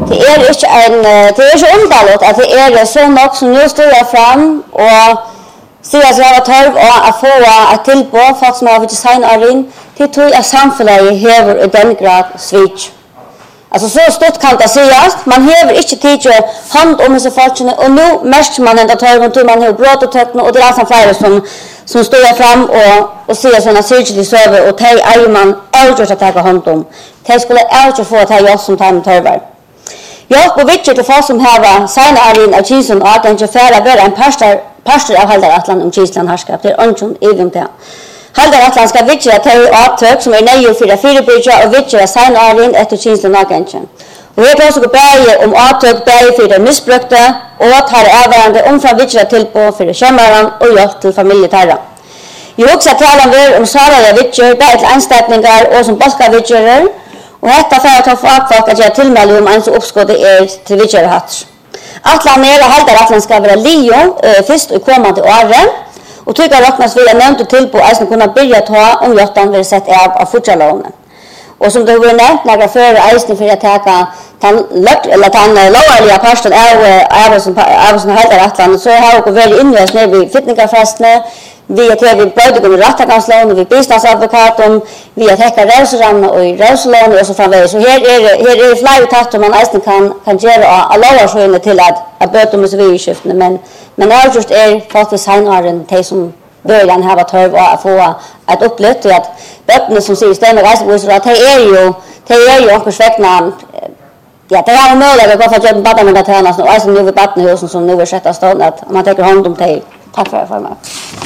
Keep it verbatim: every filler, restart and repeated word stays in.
det är inte en det är så underligt att det är så något som nu står fram och säger att jag har tagit och att få ett tillbå folk som har varit designarin till tror jag samhället häver i den grad switch. Alltså så stort kan det sägas, man häver inte tid hand om dessa folken och nu märker man att tar man har brott och täckna och det är alltså flera som som står fram och och ser såna surgery server och tej är man aldrig att ta hand om. Det skulle aldrig få att ta jag som tar med törvar. Jag på vilket det får som här signa Arlin av Kisen och att den ju färra vara en pastor pastor av Haldar Atlant om Kisland harskap det är onjon even det. Haldar Atlant ska vilket att ta avtök som är nej för det fyra bridge och vilket att signa Arlin efter Kisland agention. Och det också gå bäge om avtök bäge för det missbrukta och att ha avvärande omfram vilket till på för kämmaran och hjälp till familjeterra. Jag också talar vi om Sara vilket bäge till anställningar och som baska vilket och detta för att ta folk att jag tillmäler om en så uppskåd är till vilket hatt. Atlan är Haldar Atlant ska vara Leo eh, först i kommande åren och tycker räknas vi nämnt till på att kunna börja ta om jottan vill sätta av av fortsättningen. Och som det har nämnt några för eisen för att ta tan lagt eller tan lowerliga pastor är är som är som Haldar Atlant så har vi väl invest när vi fitnessfastne vi är till vi både går rätta kanslån vi biståndsadvokaten vi att täcka restaurang och restaurang och så framvägs så här är här är flera tatt som man nästan kan kan göra alla så till att att böta med civilskiften men men är just är faktiskt signaren till som början har varit hör och få att upplevt att böterna som säger stämmer resa så att det är ju det är ju också sväckna ja det är möjligt att få bara med det här och alltså nu vi battna husen som nu är sätta stånd att man tar hand om det. Tack för det för mig.